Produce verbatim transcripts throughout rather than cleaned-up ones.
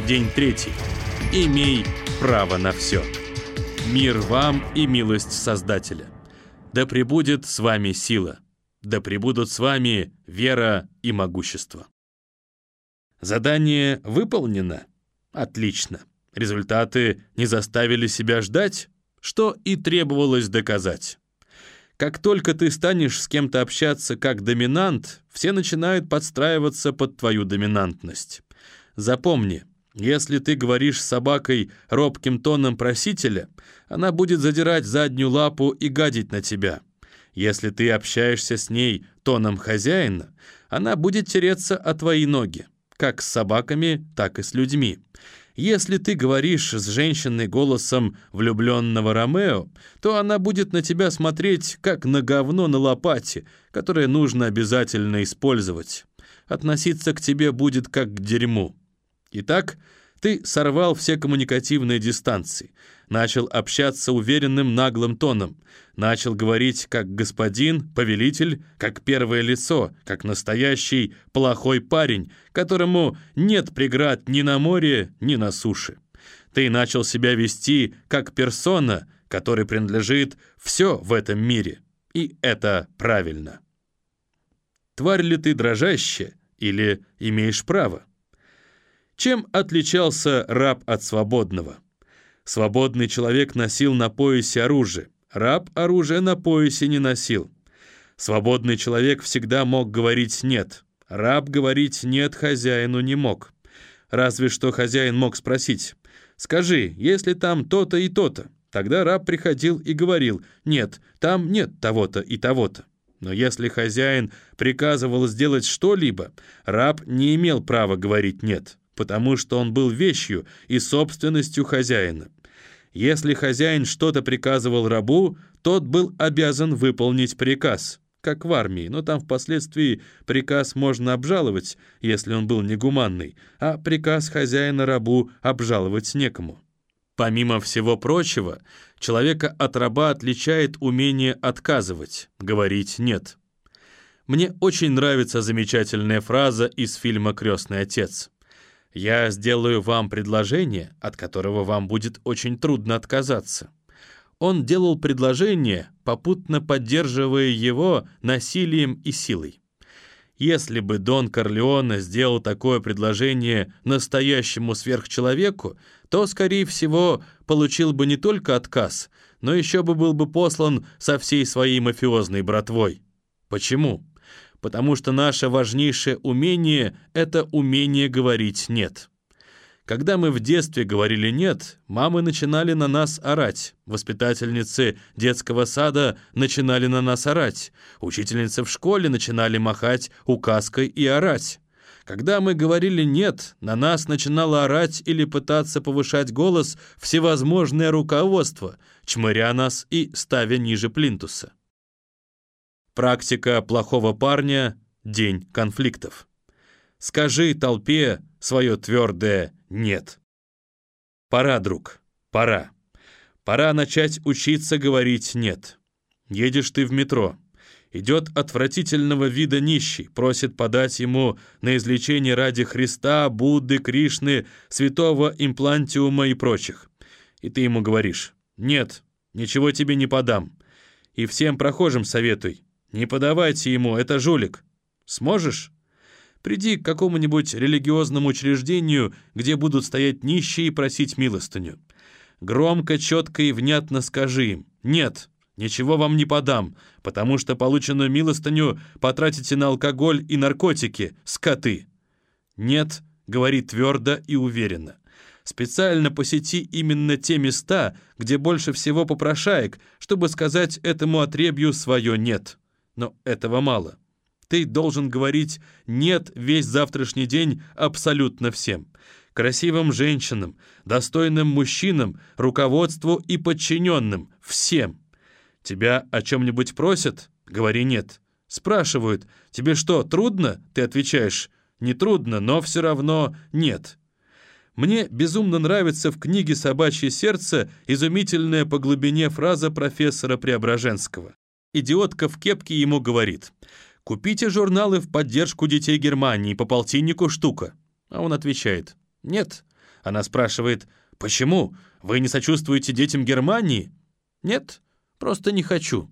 День третий. Имей право на все. Мир вам и милость Создателя. Да пребудет с вами сила. Да пребудут с вами вера и могущество. Задание выполнено? Отлично. Результаты не заставили себя ждать? Что и требовалось доказать. Как только ты станешь с кем-то общаться как доминант, все начинают подстраиваться под твою доминантность. Запомни, если ты говоришь с собакой робким тоном просителя, она будет задирать заднюю лапу и гадить на тебя. Если ты общаешься с ней тоном хозяина, она будет тереться о твои ноги, как с собаками, так и с людьми. Если ты говоришь с женщиной голосом влюбленного Ромео, то она будет на тебя смотреть, как на говно на лопате, которое нужно обязательно использовать. Относиться к тебе будет как к дерьму. Итак, ты сорвал все коммуникативные дистанции, начал общаться уверенным наглым тоном, начал говорить как господин, повелитель, как первое лицо, как настоящий плохой парень, которому нет преград ни на море, ни на суше. Ты начал себя вести как персона, которой принадлежит все в этом мире, и это правильно. Тварь ли ты дрожащая или имеешь право? Чем отличался раб от свободного? Свободный человек носил на поясе оружие, раб оружие на поясе не носил. Свободный человек всегда мог говорить «нет», раб говорить «нет» хозяину не мог. Разве что хозяин мог спросить: «Скажи, если там то-то и то-то?» Тогда раб приходил и говорил: «Нет, там нет того-то и того-то». Но если хозяин приказывал сделать что-либо, раб не имел права говорить «нет», потому что он был вещью и собственностью хозяина. Если хозяин что-то приказывал рабу, тот был обязан выполнить приказ, как в армии, но там впоследствии приказ можно обжаловать, если он был негуманный, а приказ хозяина рабу обжаловать некому. Помимо всего прочего, человека от раба отличает умение отказывать, говорить «нет». Мне очень нравится замечательная фраза из фильма «Крестный отец». «Я сделаю вам предложение, от которого вам будет очень трудно отказаться». Он делал предложение, попутно поддерживая его насилием и силой. Если бы Дон Корлеоне сделал такое предложение настоящему сверхчеловеку, то, скорее всего, получил бы не только отказ, но еще бы был бы послан со всей своей мафиозной братвой. Почему? Потому что наше важнейшее умение — это умение говорить «нет». Когда мы в детстве говорили «нет», мамы начинали на нас орать, воспитательницы детского сада начинали на нас орать, учительницы в школе начинали махать указкой и орать. Когда мы говорили «нет», на нас начинало орать или пытаться повышать голос всевозможное руководство, чмыря нас и ставя ниже плинтуса. Практика плохого парня – день конфликтов. Скажи толпе свое твердое «нет». Пора, друг, пора. Пора начать учиться говорить «нет». Едешь ты в метро. Идет отвратительного вида нищий, просит подать ему на излечение ради Христа, Будды, Кришны, святого Имплантиума и прочих. И ты ему говоришь: «Нет, ничего тебе не подам». И всем прохожим советуй: «Не подавайте ему, это жулик». Сможешь? Приди к какому-нибудь религиозному учреждению, где будут стоять нищие и просить милостыню. Громко, четко и внятно скажи им: «Нет, ничего вам не подам, потому что полученную милостыню потратите на алкоголь и наркотики, скоты». «Нет», говори твердо и уверенно. Специально посети именно те места, где больше всего попрошаек, чтобы сказать этому отребью свое «нет». Но этого мало. Ты должен говорить «нет» весь завтрашний день абсолютно всем. Красивым женщинам, достойным мужчинам, руководству и подчиненным, всем. Тебя о чем-нибудь просят? Говори «нет». Спрашивают: «Тебе что, трудно?» Ты отвечаешь: «Не трудно, но все равно нет». Мне безумно нравится в книге «Собачье сердце» изумительная по глубине фраза профессора Преображенского. Идиотка в кепке ему говорит: «Купите журналы в поддержку детей Германии, по полтиннику штука». А он отвечает: «Нет, Она спрашивает: «Почему? Вы не сочувствуете детям Германии?» «Нет, просто не хочу».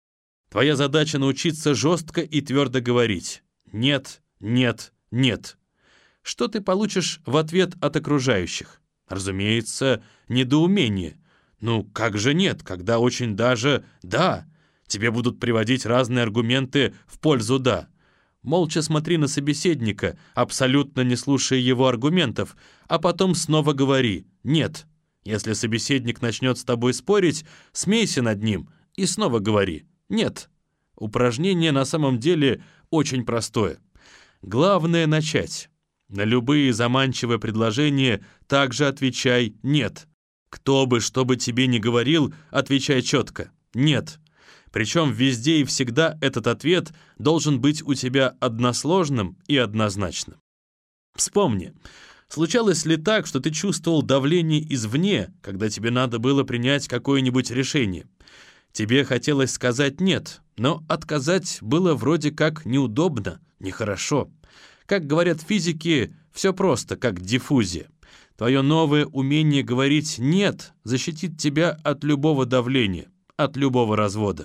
Твоя задача научиться жестко и твердо говорить: «Нет, нет, нет». Что ты получишь в ответ от окружающих? Разумеется, недоумение. Ну, как же нет, когда очень даже «да». Тебе будут приводить разные аргументы в пользу «да». Молча смотри на собеседника, абсолютно не слушая его аргументов, а потом снова говори «нет». Если собеседник начнет с тобой спорить, смейся над ним и снова говори «нет». Упражнение на самом деле очень простое. Главное — начать. На любые заманчивые предложения также отвечай «нет». Кто бы что бы тебе ни говорил, отвечай четко «нет». Причем везде и всегда этот ответ должен быть у тебя односложным и однозначным. Вспомни, случалось ли так, что ты чувствовал давление извне, когда тебе надо было принять какое-нибудь решение? Тебе хотелось сказать «нет», но отказать было вроде как неудобно, нехорошо. Как говорят физики, все просто, как диффузия. Твое новое умение говорить «нет» защитит тебя от любого давления, от любого развода.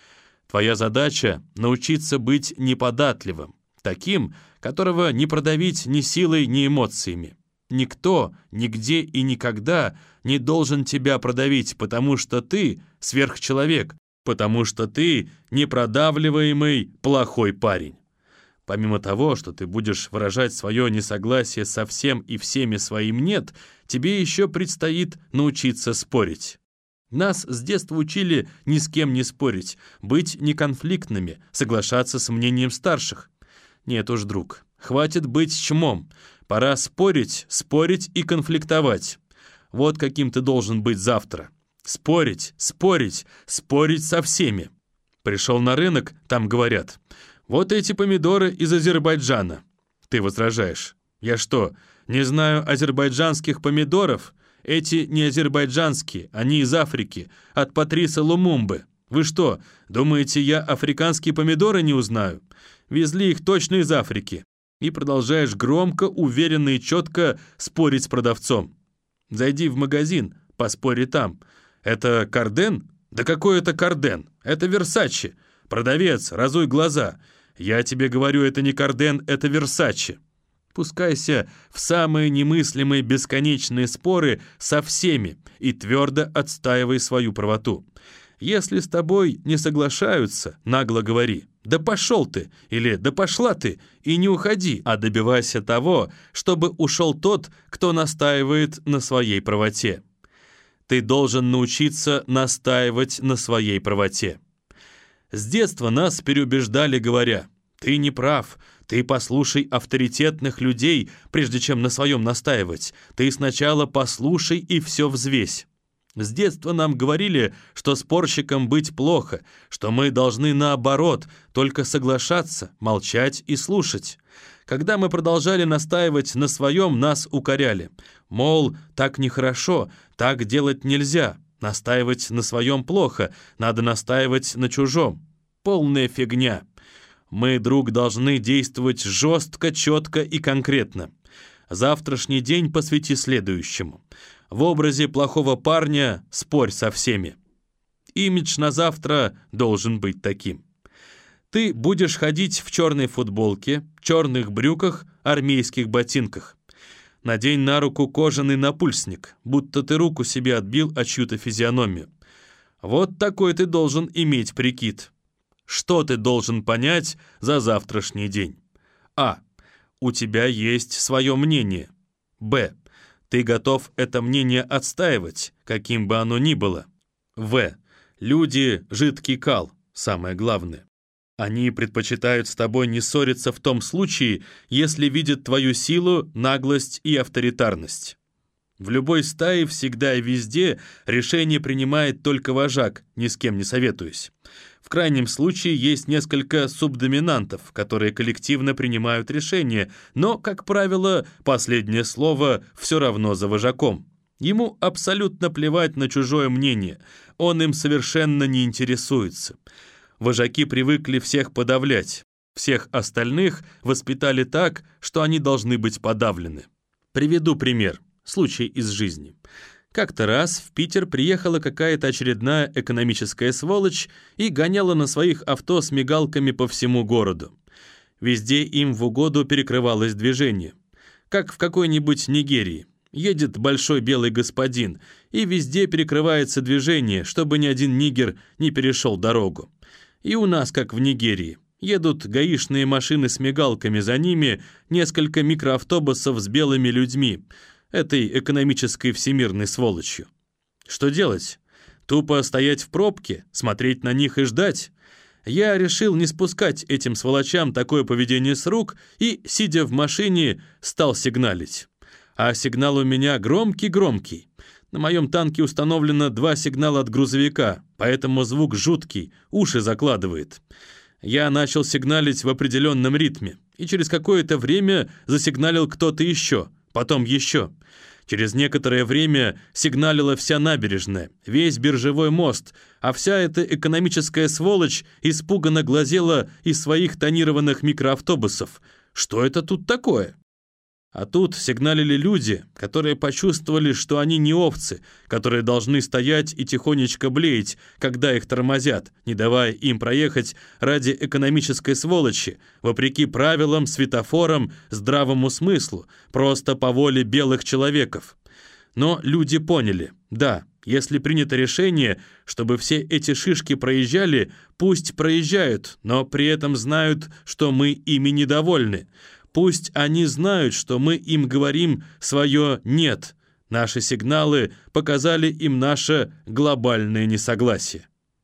Твоя задача — научиться быть неподатливым, таким, которого не продавить ни силой, ни эмоциями. Никто, нигде и никогда не должен тебя продавить, потому что ты сверхчеловек, потому что ты непродавливаемый плохой парень. Помимо того, что ты будешь выражать свое несогласие со всем и всеми своим «нет», тебе еще предстоит научиться спорить. Нас с детства учили ни с кем не спорить, быть неконфликтными, соглашаться с мнением старших. Нет уж, друг, хватит быть чмом. Пора спорить, спорить и конфликтовать. Вот каким ты должен быть завтра. Спорить, спорить, спорить со всеми. Пришел на рынок, там говорят: «Вот эти помидоры из Азербайджана». Ты возражаешь: «Я что, не знаю азербайджанских помидоров? Эти не азербайджанские, они из Африки, от Патриса Лумумбы. Вы что, думаете, я африканские помидоры не узнаю? Везли их точно из Африки». И продолжаешь громко, уверенно и четко спорить с продавцом. Зайди в магазин, поспори там. «Это Карден? Да какой это Карден? Это Версаче. Продавец, разуй глаза. Я тебе говорю, это не Карден, это Версаче». Пускайся в самые немыслимые бесконечные споры со всеми и твердо отстаивай свою правоту. Если с тобой не соглашаются, нагло говори: «Да пошел ты!» или «Да пошла ты!» и не уходи, а добивайся того, чтобы ушел тот, кто настаивает на своей правоте. Ты должен научиться настаивать на своей правоте. С детства нас переубеждали, говоря: «Ты не прав, ты послушай авторитетных людей, прежде чем на своем настаивать. Ты сначала послушай и все взвесь». С детства нам говорили, что спорщикам быть плохо, что мы должны наоборот, только соглашаться, молчать и слушать. Когда мы продолжали настаивать на своем, нас укоряли. Мол, так нехорошо, так делать нельзя, настаивать на своем плохо, надо настаивать на чужом. Полная фигня. Мы, друг, должны действовать жестко, четко и конкретно. Завтрашний день посвяти следующему. В образе плохого парня спорь со всеми. Имидж на завтра должен быть таким. Ты будешь ходить в черной футболке, черных брюках, армейских ботинках. Надень на руку кожаный напульсник, будто ты руку себе отбил о чью-то физиономию. Вот такой ты должен иметь прикид. Что ты должен понять за завтрашний день? А. У тебя есть свое мнение. Б. Ты готов это мнение отстаивать, каким бы оно ни было. В. Люди — жидкий кал, самое главное. Они предпочитают с тобой не ссориться в том случае, если видят твою силу, наглость и авторитарность. В любой стае всегда и везде решение принимает только вожак, ни с кем не советуясь. В крайнем случае есть несколько субдоминантов, которые коллективно принимают решения, но, как правило, последнее слово все равно за вожаком. Ему абсолютно плевать на чужое мнение, он им совершенно не интересуется. Вожаки привыкли всех подавлять, всех остальных воспитали так, что они должны быть подавлены. Приведу пример. Случай из жизни. Как-то раз в Питер приехала какая-то очередная экономическая сволочь и гоняла на своих авто с мигалками по всему городу. Везде им в угоду перекрывалось движение. Как в какой-нибудь Нигерии. Едет большой белый господин, и везде перекрывается движение, чтобы ни один нигер не перешел дорогу. И у нас, как в Нигерии. Едут гаишные машины с мигалками, за ними несколько микроавтобусов с белыми людьми, этой экономической всемирной сволочью. Что делать? Тупо стоять в пробке, смотреть на них и ждать? Я решил не спускать этим сволочам такое поведение с рук и, сидя в машине, стал сигналить. А сигнал у меня громкий-громкий. На моем танке установлено два сигнала от грузовика, поэтому звук жуткий, уши закладывает. Я начал сигналить в определенном ритме, и через какое-то время засигналил кто-то еще, потом еще. Через некоторое время сигналила вся набережная, весь биржевой мост, а вся эта экономическая сволочь испуганно глазела из своих тонированных микроавтобусов. Что это тут такое? А тут сигналили люди, которые почувствовали, что они не овцы, которые должны стоять и тихонечко блеять, когда их тормозят, не давая им проехать ради экономической сволочи, вопреки правилам, светофорам, здравому смыслу, просто по воле белых человеков. Но люди поняли, да, если принято решение, чтобы все эти шишки проезжали, пусть проезжают, но при этом знают, что мы ими недовольны. Пусть они знают, что мы им говорим свое «нет». Наши сигналы показали им наше глобальное несогласие.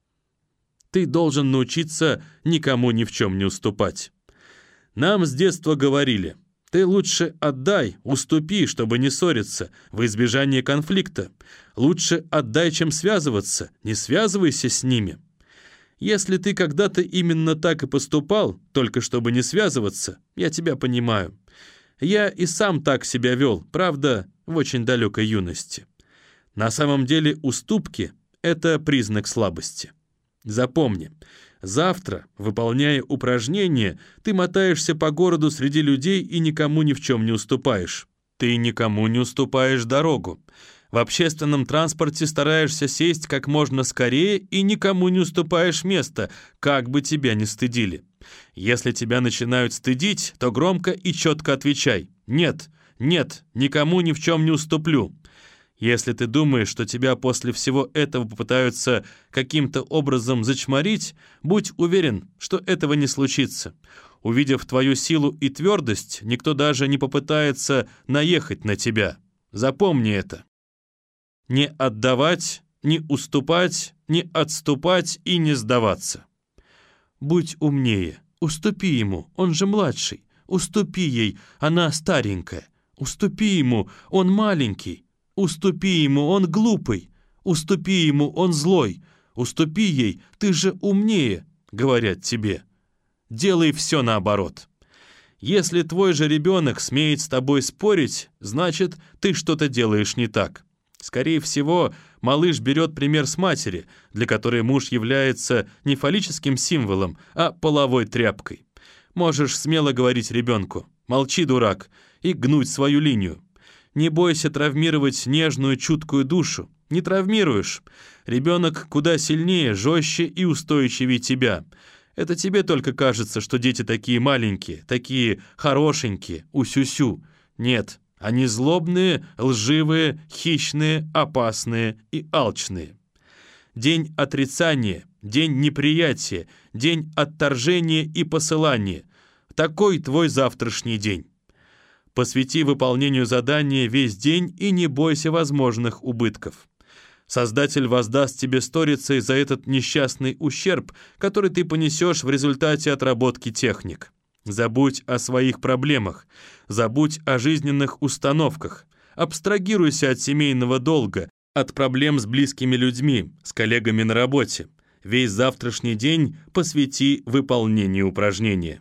Ты должен научиться никому ни в чем не уступать. Нам с детства говорили: ты лучше отдай, уступи, чтобы не ссориться, во избежание конфликта. Лучше отдай, чем связываться, не связывайся с ними. Если ты когда-то именно так и поступал, только чтобы не связываться, я тебя понимаю. Я и сам так себя вел, правда, в очень далекой юности. На самом деле уступки — это признак слабости. Запомни, завтра, выполняя упражнения, ты мотаешься по городу среди людей и никому ни в чем не уступаешь. Ты никому не уступаешь дорогу. В общественном транспорте стараешься сесть как можно скорее и никому не уступаешь места, как бы тебя ни стыдили. Если тебя начинают стыдить, то громко и четко отвечай: «Нет, нет, никому ни в чем не уступлю». Если ты думаешь, что тебя после всего этого попытаются каким-то образом зачморить, будь уверен, что этого не случится. Увидев твою силу и твердость, никто даже не попытается наехать на тебя. Запомни это. Не отдавать, не уступать, не отступать и не сдаваться. Будь умнее, уступи ему, он же младший. Уступи ей, она старенькая. Уступи ему, он маленький. Уступи ему, он глупый. Уступи ему, он злой. Уступи ей, ты же умнее, говорят тебе. Делай все наоборот. Если твой же ребенок смеет с тобой спорить, значит, ты что-то делаешь не так. Скорее всего, малыш берет пример с матери, для которой муж является не фаллическим символом, а половой тряпкой. Можешь смело говорить ребенку: «Молчи, дурак», и гнуть свою линию. Не бойся травмировать нежную, чуткую душу. Не травмируешь. Ребенок куда сильнее, жестче и устойчивее тебя. Это тебе только кажется, что дети такие маленькие, такие хорошенькие, усю-сю. Нет. Они злобные, лживые, хищные, опасные и алчные. День отрицания, день неприятия, день отторжения и посылания. Такой твой завтрашний день. Посвяти выполнению задания весь день и не бойся возможных убытков. Создатель воздаст тебе сторицей за этот несчастный ущерб, который ты понесешь в результате отработки техник. Забудь о своих проблемах, забудь о жизненных установках, абстрагируйся от семейного долга, от проблем с близкими людьми, с коллегами на работе. Весь завтрашний день посвяти выполнению упражнения.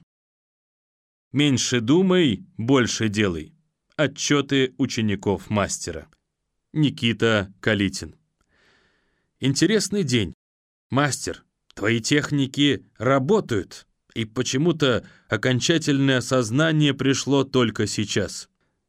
Меньше думай, больше делай. Отчеты учеников мастера. Никита Калитин. Интересный день. Мастер, твои техники работают. И почему-то окончательное осознание пришло только сейчас.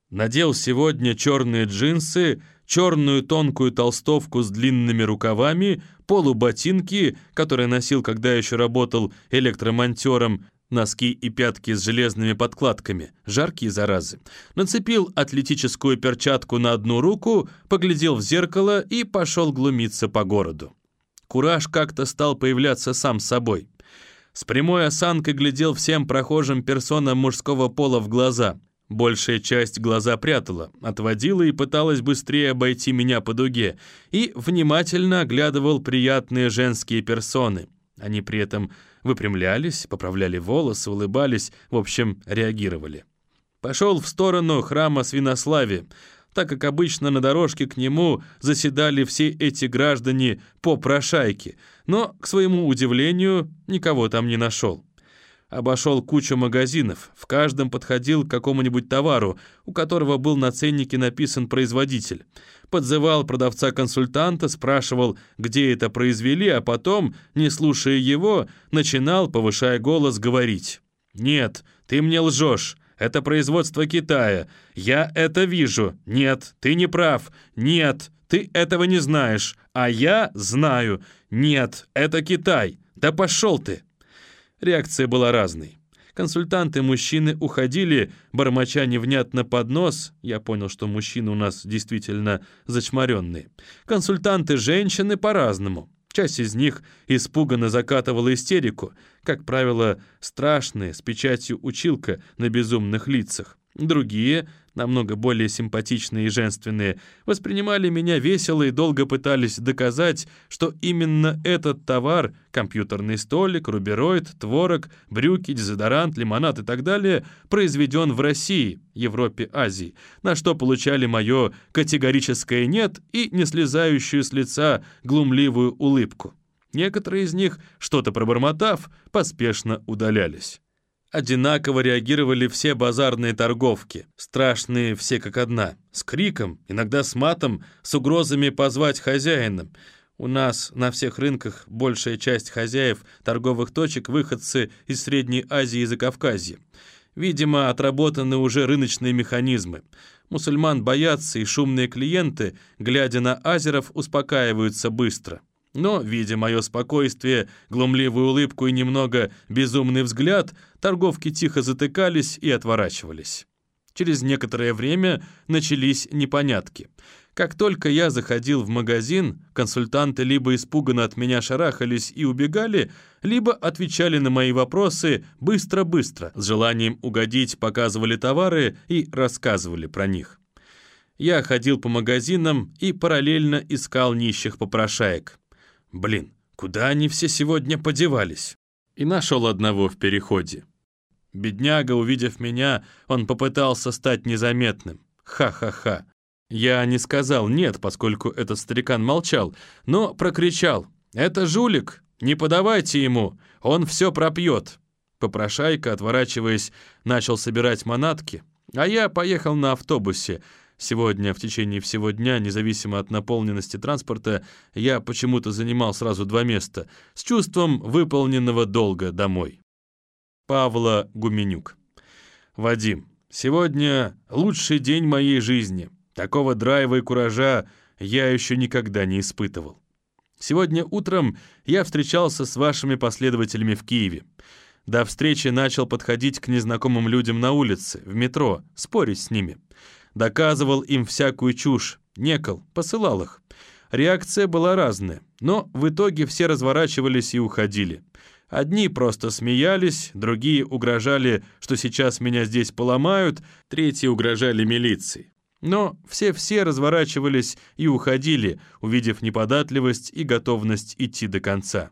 Надел сегодня черные джинсы, черную тонкую толстовку с длинными рукавами, полуботинки, которые носил, когда еще работал электромонтером, носки и пятки с железными подкладками, жаркие заразы. Нацепил атлетическую перчатку на одну руку, поглядел в зеркало и пошел глумиться по городу. Кураж как-то стал появляться сам собой. С прямой осанкой глядел всем прохожим персонам мужского пола в глаза. Большая часть глаза прятала, отводила и пыталась быстрее обойти меня по дуге, и внимательно оглядывал приятные женские персоны. Они при этом выпрямлялись, поправляли волосы, улыбались, в общем, реагировали. Пошел в сторону храма Свинославия, так как обычно на дорожке к нему заседали все эти граждане попрошайки, но, к своему удивлению, никого там не нашел. Обошел кучу магазинов, в каждом подходил к какому-нибудь товару, у которого был на ценнике написан производитель. Подзывал продавца-консультанта, спрашивал, где это произвели, а потом, не слушая его, начинал, повышая голос, говорить: «Нет, ты мне лжешь, это производство Китая, я это вижу, нет, ты не прав, нет, ты этого не знаешь, а я знаю, нет, это Китай, да пошел ты!» Реакция была разной. Консультанты-мужчины уходили, бормоча невнятно под нос. Я понял, что мужчины у нас действительно зачморенные. Консультанты-женщины по-разному. Часть из них испуганно закатывала истерику, как правило, страшные, с печатью училка на безумных лицах. Другие, намного более симпатичные и женственные, воспринимали меня весело и долго пытались доказать, что именно этот товар — компьютерный столик, рубероид, творог, брюки, дезодорант, лимонад и так далее — произведен в России, Европе, Азии, на что получали мое категорическое «нет» и не слезающую с лица глумливую улыбку. Некоторые из них, что-то пробормотав, поспешно удалялись. Одинаково реагировали все базарные торговки, страшные все как одна, с криком, иногда с матом, с угрозами позвать хозяина. У нас на всех рынках большая часть хозяев торговых точек выходцы из Средней Азии и Закавказья. Видимо, отработаны уже рыночные механизмы. Мусульман боятся, и шумные клиенты, глядя на азеров, успокаиваются быстро. Но, видя мое спокойствие, глумливую улыбку и немного безумный взгляд, торговки тихо затыкались и отворачивались. Через некоторое время начались непонятки. Как только я заходил в магазин, консультанты либо испуганно от меня шарахались и убегали, либо отвечали на мои вопросы быстро-быстро, с желанием угодить, показывали товары и рассказывали про них. Я ходил по магазинам и параллельно искал нищих попрошаек. Блин, куда они все сегодня подевались? И нашел одного в переходе. Бедняга, увидев меня, он попытался стать незаметным. Ха-ха-ха. Я не сказал «нет», поскольку этот старикан молчал, но прокричал: «Это жулик, не подавайте ему, он все пропьет». Попрошайка, отворачиваясь, начал собирать манатки, а я поехал на автобусе. Сегодня, в течение всего дня, независимо от наполненности транспорта, я почему-то занимал сразу два места, с чувством выполненного долга домой. Павла Гуменюк. Вадим, сегодня лучший день моей жизни. Такого драйва и куража я еще никогда не испытывал. Сегодня утром я встречался с вашими последователями в Киеве. До встречи начал подходить к незнакомым людям на улице, в метро, спорить с ними. Доказывал им всякую чушь, некал, посылал их. Реакция была разная, но в итоге все разворачивались и уходили. Одни просто смеялись, другие угрожали, что сейчас меня здесь поломают, третьи угрожали милиции. Но все-все разворачивались и уходили, увидев неподатливость и готовность идти до конца.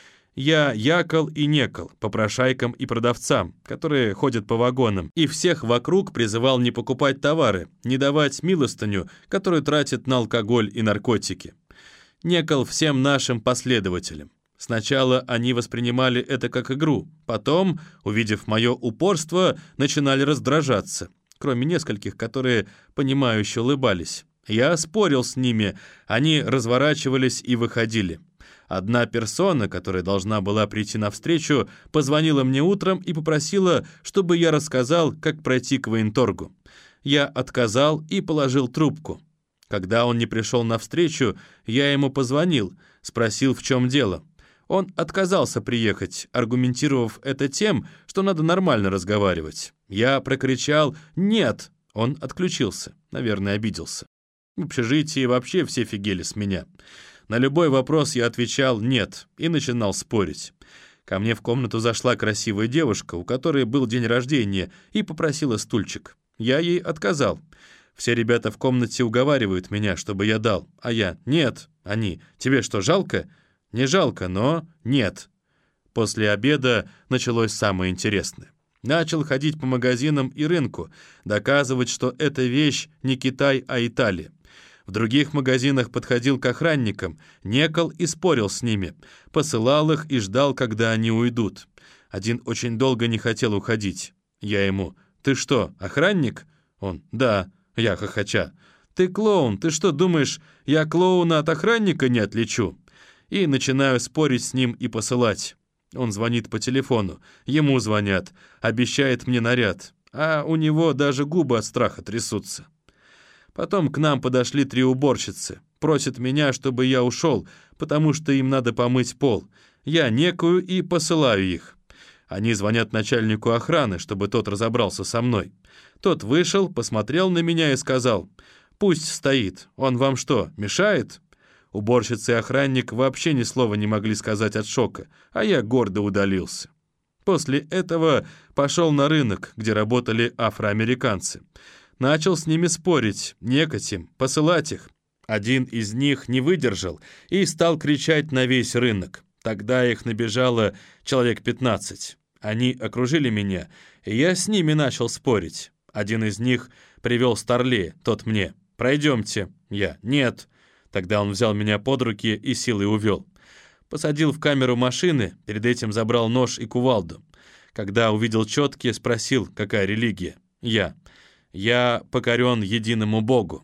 Я якал и некал попрошайкам и продавцам, которые ходят по вагонам, и всех вокруг призывал не покупать товары, не давать милостыню, которую тратят на алкоголь и наркотики. Некал всем нашим последователям. Сначала они воспринимали это как игру, потом, увидев мое упорство, начинали раздражаться, кроме нескольких, которые понимающе улыбались. Я спорил с ними, они разворачивались и выходили. Одна персона, которая должна была прийти навстречу, позвонила мне утром и попросила, чтобы я рассказал, как пройти к военторгу. Я отказал и положил трубку. Когда он не пришел навстречу, я ему позвонил, спросил, в чем дело. Он отказался приехать, аргументировав это тем, что надо нормально разговаривать. Я прокричал «нет». Он отключился, наверное, обиделся. В общежитии вообще все фигели с меня. На любой вопрос я отвечал «нет» и начинал спорить. Ко мне в комнату зашла красивая девушка, у которой был день рождения, и попросила стульчик. Я ей отказал. Все ребята в комнате уговаривают меня, чтобы я дал, а я «нет». Они «тебе что, жалко?» «Не жалко, но нет». После обеда началось самое интересное. Начал ходить по магазинам и рынку, доказывать, что эта вещь не Китай, а Италия. В других магазинах подходил к охранникам, некал и спорил с ними, посылал их и ждал, когда они уйдут. Один очень долго не хотел уходить. Я ему «ты что, охранник?» Он «да». Я хохоча «ты клоун, ты что думаешь, я клоуна от охранника не отличу?» И начинаю спорить с ним и посылать. Он звонит по телефону, ему звонят, обещает мне наряд, а у него даже губы от страха трясутся. Потом к нам подошли три уборщицы, просят меня, чтобы я ушел, потому что им надо помыть пол. Я некую и посылаю их. Они звонят начальнику охраны, чтобы тот разобрался со мной. Тот вышел, посмотрел на меня и сказал «пусть стоит, он вам что, мешает?» Уборщица и охранник вообще ни слова не могли сказать от шока, а я гордо удалился. После этого пошел на рынок, где работали афроамериканцы. Начал с ними спорить, некать им, посылать их. Один из них не выдержал и стал кричать на весь рынок. Тогда их набежало человек пятнадцать. Они окружили меня, и я с ними начал спорить. Один из них привел старлея, тот мне «пройдемте». Я «нет». Тогда он взял меня под руки и силой увел. Посадил в камеру машины, перед этим забрал нож и кувалду. Когда увидел четки, спросил, какая религия. Я. Я покорен единому Богу.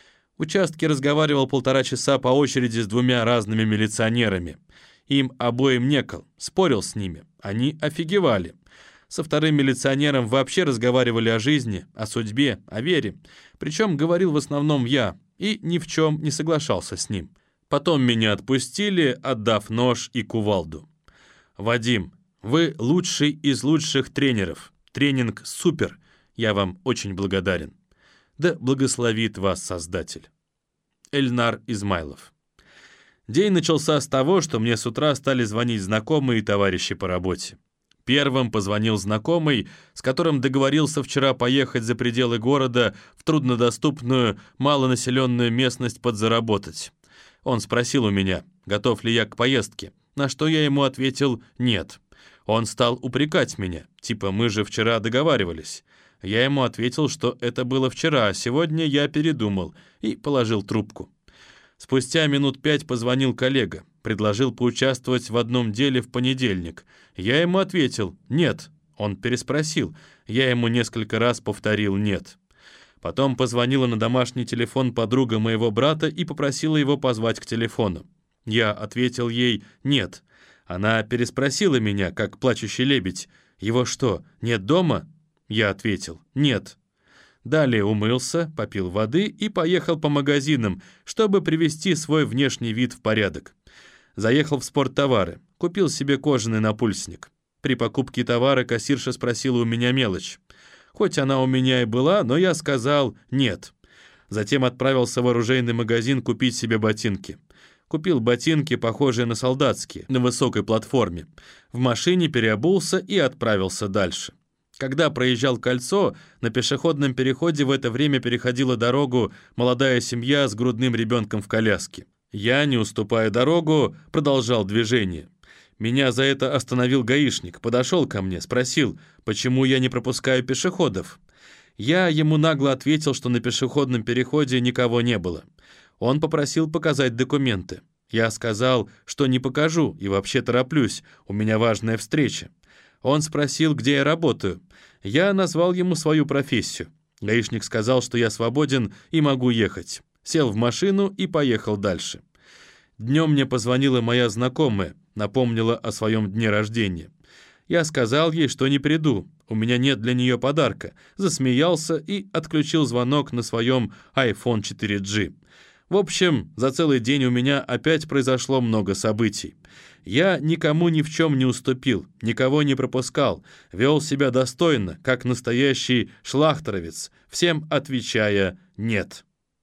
В участке разговаривал полтора часа по очереди с двумя разными милиционерами. Им обоим некал, спорил с ними. Они офигевали. Со вторым милиционером вообще разговаривали о жизни, о судьбе, о вере. Причем говорил в основном я, и ни в чем не соглашался с ним. Потом меня отпустили, отдав нож и кувалду. «Вадим, вы лучший из лучших тренеров. Тренинг супер. Я вам очень благодарен. Да благословит вас Создатель». Эльнар Измайлов. День начался с того, что мне с утра стали звонить знакомые и товарищи по работе. Первым позвонил знакомый, с которым договорился вчера поехать за пределы города в труднодоступную, малонаселенную местность подзаработать. Он спросил у меня, готов ли я к поездке, на что я ему ответил «нет». Он стал упрекать меня, типа «мы же вчера договаривались». Я ему ответил, что это было вчера, а сегодня я передумал, и положил трубку. Спустя минут пять позвонил коллега, предложил поучаствовать в одном деле в понедельник. Я ему ответил «нет». Он переспросил. Я ему несколько раз повторил «нет». Потом позвонила на домашний телефон подруга моего брата и попросила его позвать к телефону. Я ответил ей «нет». Она переспросила меня, как плачущий лебедь. «Его что, нет дома?» Я ответил «нет». Далее умылся, попил воды и поехал по магазинам, чтобы привести свой внешний вид в порядок. Заехал в спорттовары, купил себе кожаный напульсник. При покупке товара кассирша спросила у меня мелочь. Хоть она у меня и была, но я сказал «нет». Затем отправился в оружейный магазин купить себе ботинки. Купил ботинки, похожие на солдатские, на высокой платформе. В машине переобулся и отправился дальше. Когда проезжал кольцо, на пешеходном переходе в это время переходила дорогу молодая семья с грудным ребенком в коляске. Я, не уступая дорогу, продолжал движение. Меня за это остановил гаишник, подошел ко мне, спросил, почему я не пропускаю пешеходов. Я ему нагло ответил, что на пешеходном переходе никого не было. Он попросил показать документы. Я сказал, что не покажу и вообще тороплюсь, у меня важная встреча. Он спросил, где я работаю. Я назвал ему свою профессию. Гаишник сказал, что я свободен и могу ехать. Сел в машину и поехал дальше. Днем мне позвонила моя знакомая, напомнила о своем дне рождения. Я сказал ей, что не приду, у меня нет для нее подарка, засмеялся и отключил звонок на своем айфон четыре джи. В общем, за целый день у меня опять произошло много событий. Я никому ни в чем не уступил, никого не пропускал, вел себя достойно, как настоящий шлахтеровец, всем отвечая «нет».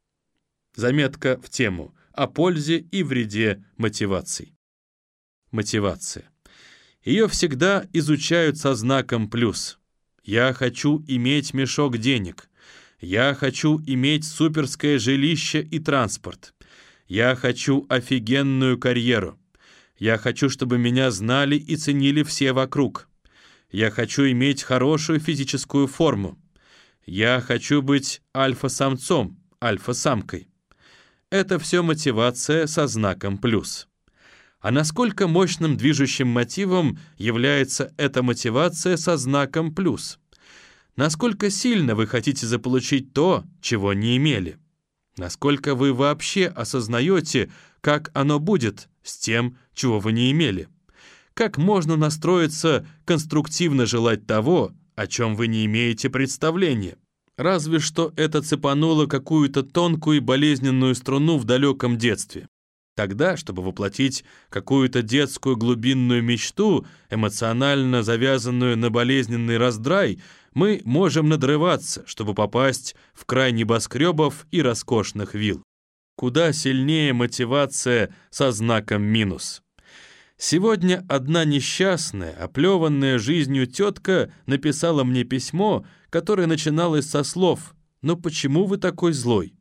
Заметка в тему о пользе и вреде мотиваций. Мотивация. Ее всегда изучают со знаком плюс. Я хочу иметь мешок денег. Я хочу иметь суперское жилище и транспорт. Я хочу офигенную карьеру. Я хочу, чтобы меня знали и ценили все вокруг. Я хочу иметь хорошую физическую форму. Я хочу быть альфа-самцом, альфа-самкой. Это все мотивация со знаком плюс. А насколько мощным движущим мотивом является эта мотивация со знаком плюс? Насколько сильно вы хотите заполучить то, чего не имели? Насколько вы вообще осознаете, как оно будет с тем, чего вы не имели? Как можно настроиться конструктивно желать того, о чем вы не имеете представления? Разве что это цепануло какую-то тонкую и болезненную струну в далеком детстве. Тогда, чтобы воплотить какую-то детскую глубинную мечту, эмоционально завязанную на болезненный раздрай, мы можем надрываться, чтобы попасть в край небоскребов и роскошных вилл. Куда сильнее мотивация со знаком минус. Сегодня одна несчастная, оплеванная жизнью тетка написала мне письмо, которое начиналось со слов «Но почему вы такой злой?»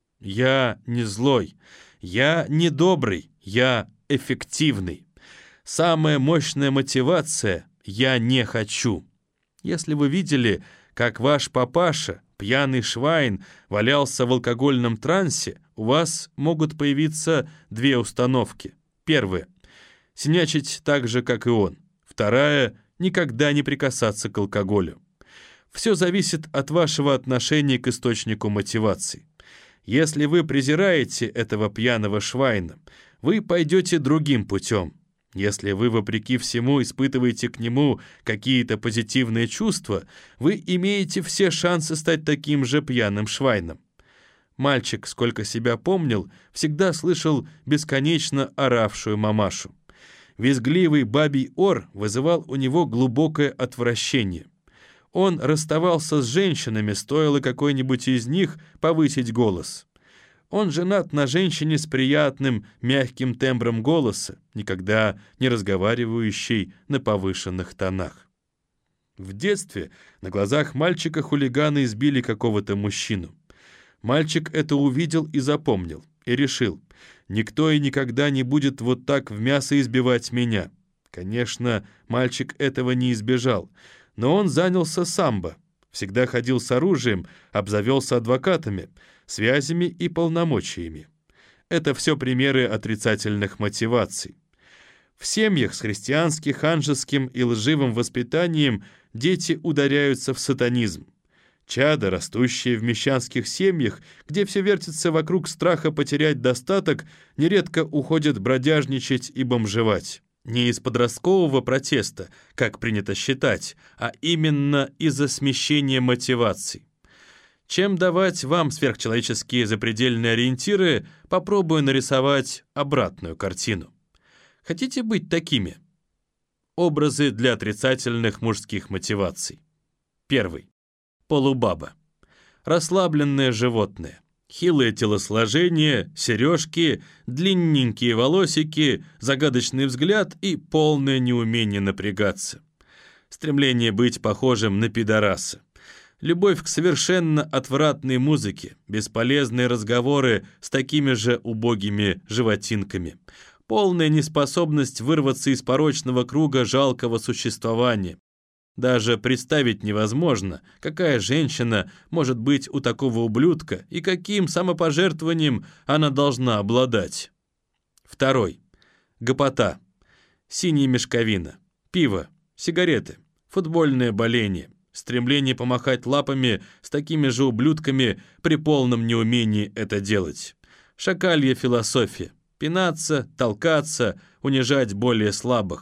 Я не злой. Я не добрый, я эффективный. Самая мощная мотивация — я не хочу. Если вы видели, как ваш папаша, пьяный швайн, валялся в алкогольном трансе, у вас могут появиться две установки. Первая — синячить так же, как и он. Вторая — никогда не прикасаться к алкоголю. Все зависит от вашего отношения к источнику мотивации. Если вы презираете этого пьяного швайна, вы пойдете другим путем. Если вы, вопреки всему, испытываете к нему какие-то позитивные чувства, вы имеете все шансы стать таким же пьяным швайном. Мальчик, сколько себя помнил, всегда слышал бесконечно оравшую мамашу. Визгливый бабий ор вызывал у него глубокое отвращение. Он расставался с женщинами, стоило какой-нибудь из них повысить голос. Он женат на женщине с приятным, мягким тембром голоса, никогда не разговаривающей на повышенных тонах. В детстве на глазах мальчика хулиганы избили какого-то мужчину. Мальчик это увидел и запомнил, и решил: никто и никогда не будет вот так в мясо избивать меня. Конечно, мальчик этого не избежал, но он занялся самбо, всегда ходил с оружием, обзавелся адвокатами, связями и полномочиями. Это все примеры отрицательных мотиваций. В семьях с христианским, ханжеским и лживым воспитанием дети ударяются в сатанизм. Чада, растущие в мещанских семьях, где все вертится вокруг страха потерять достаток, нередко уходят бродяжничать и бомжевать. Не из подросткового протеста, как принято считать, а именно из-за смещения мотиваций. Чем давать вам сверхчеловеческие запредельные ориентиры, попробую нарисовать обратную картину. Хотите быть такими? Образы для отрицательных мужских мотиваций. Первый. Полубаба. Расслабленное животное. Хилое телосложение, сережки, длинненькие волосики, загадочный взгляд и полное неумение напрягаться. Стремление быть похожим на пидораса. Любовь к совершенно отвратной музыке, бесполезные разговоры с такими же убогими животинками. Полная неспособность вырваться из порочного круга жалкого существования. Даже представить невозможно, какая женщина может быть у такого ублюдка и каким самопожертвованием она должна обладать. Второй. Гопота. Синяя мешковина. Пиво. Сигареты. Футбольное боление. Стремление помахать лапами с такими же ублюдками при полном неумении это делать. Шакалья философия. Пинаться, толкаться, унижать более слабых.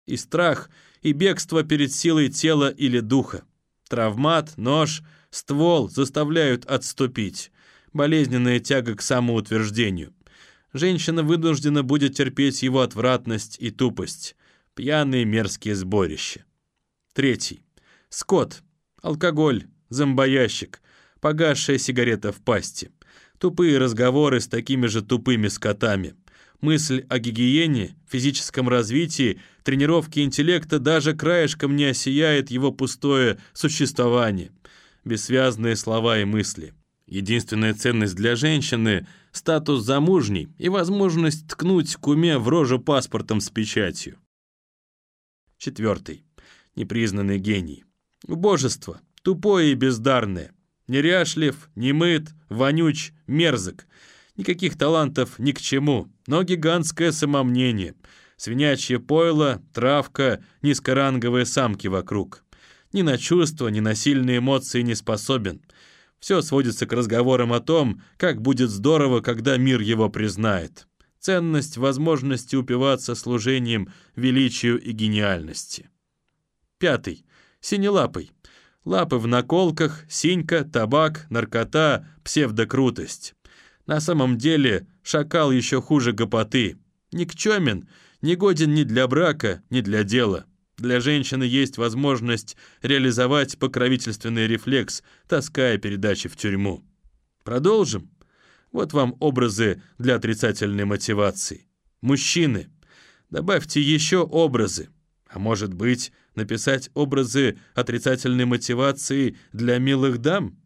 И страх, и бегство перед силой тела или духа. Травмат, нож, ствол заставляют отступить. Болезненная тяга к самоутверждению. Женщина вынуждена будет терпеть его отвратность и тупость. Пьяные мерзкие сборища. Третий. Скот. Алкоголь. Зомбоящик. Погасшая сигарета в пасти. Тупые разговоры с такими же тупыми скотами. Мысль о гигиене, физическом развитии, тренировке интеллекта даже краешком не осияет его пустое существование. Бессвязные слова и мысли. Единственная ценность для женщины – статус замужней и возможность ткнуть куме в рожу паспортом с печатью. Четвертый. Непризнанный гений. Убожество. Тупое и бездарное. Неряшлив, немыт, вонюч, мерзок. Никаких талантов ни к чему, но гигантское самомнение. Свинячье пойло, травка, низкоранговые самки вокруг. Ни на чувства, ни на сильные эмоции не способен. Все сводится к разговорам о том, как будет здорово, когда мир его признает. Ценность возможности упиваться служением величию и гениальности. Пятый. Синелапый. Лапы в наколках, синька, табак, наркота, псевдокрутость. На самом деле шакал еще хуже гопоты. Никчемен, не годен ни для брака, ни для дела. Для женщины есть возможность реализовать покровительственный рефлекс, таская передачи в тюрьму. Продолжим? Вот вам образы для отрицательной мотивации. Мужчины. Добавьте еще образы. А может быть, написать образы отрицательной мотивации для милых дам?